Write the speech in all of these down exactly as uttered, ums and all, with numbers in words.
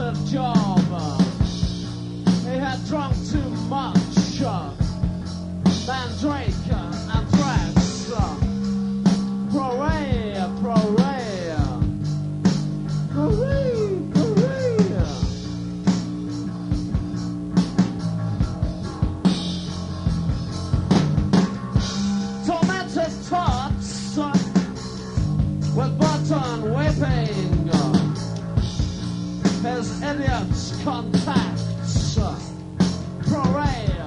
tormented job. He had drunk too much. Mandrake and threats. Prorea, prorea. Prorea, prorea. Tormented tots with button whipping. His idiots contacts. Prorea.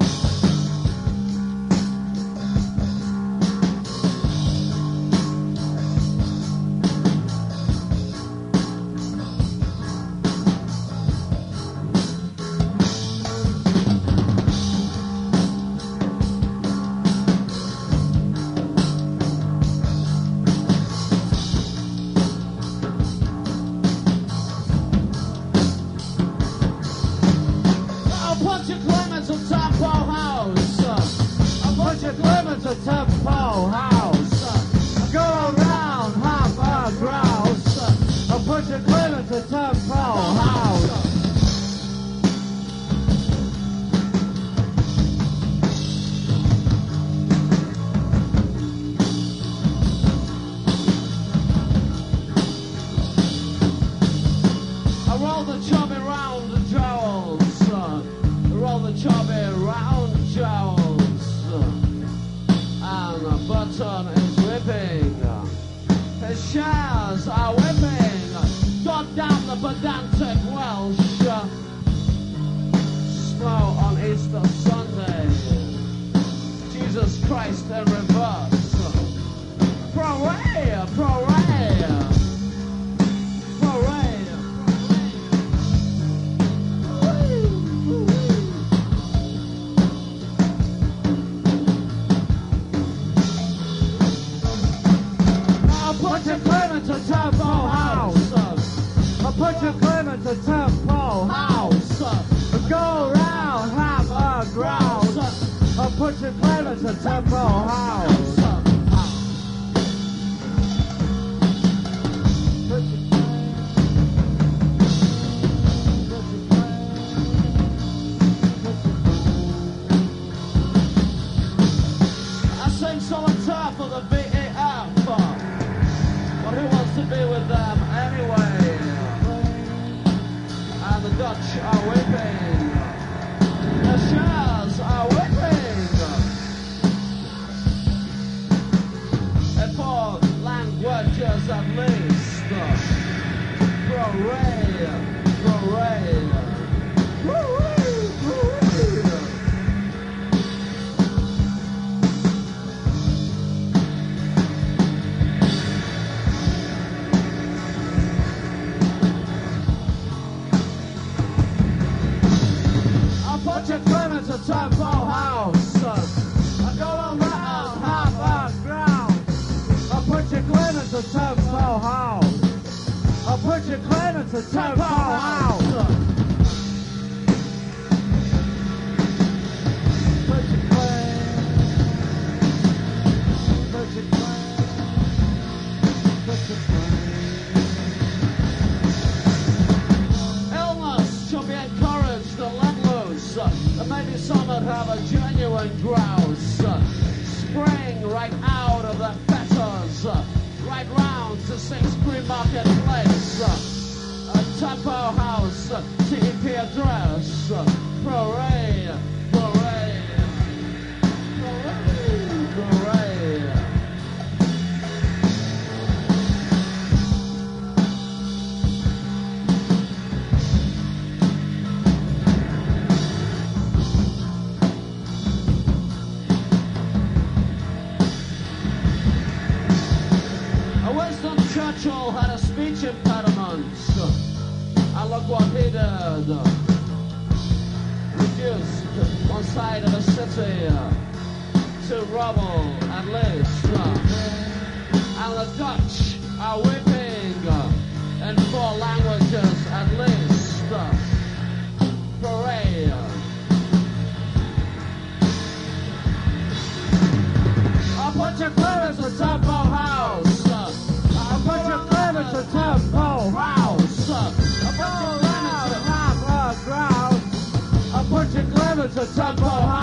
Temple House. Go around, have a grouse. Put your Clement to Temple House. I roll the chubby round the jowls. I roll the chubby round jowls. And the button is whipping. His shares are whipping. God damn the pedantic Welsh. Snow on Easter Sunday. Jesus Christ in reverse. Prorea, prorea. Prorea. Put your Clement to Temple House. Put your Clement to Temple House. Go around, have a grouse. Put your Clement to Temple House. I sing solitaire for the V A F. But who wants to be with them anyway? And the Dutch are whipping. The Shires are whipping. And four languages at least. Prorea, prorea. Woo-wee, woo-wee. Put your Clement to Temple House. I go around, have a ground. I put your Clement to Temple House. I put your Clement to Temple House. Put your Clement. Put your Clement. Put your Clement. Illness should be encouraged and let loose. And maybe some would have a genuine grouse. Spring right out of the fetters. Right round to Sainsbury Market Place. A Temple House. T E P address. Prorea. Prorea. Prorea. Prorea. Winston Churchill had a speech impediment, and look what he did. Reduced one side of the city to rubble at least. And the Dutch are weeping in four languages at least. Prorea. I'll put your Clement to Temple House. I'll put your Clement to Temple House. I'll put your Clement it's a tempo house.